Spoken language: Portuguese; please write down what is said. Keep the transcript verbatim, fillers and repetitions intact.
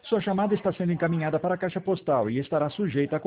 Sua chamada está sendo encaminhada para a caixa postal e estará sujeita a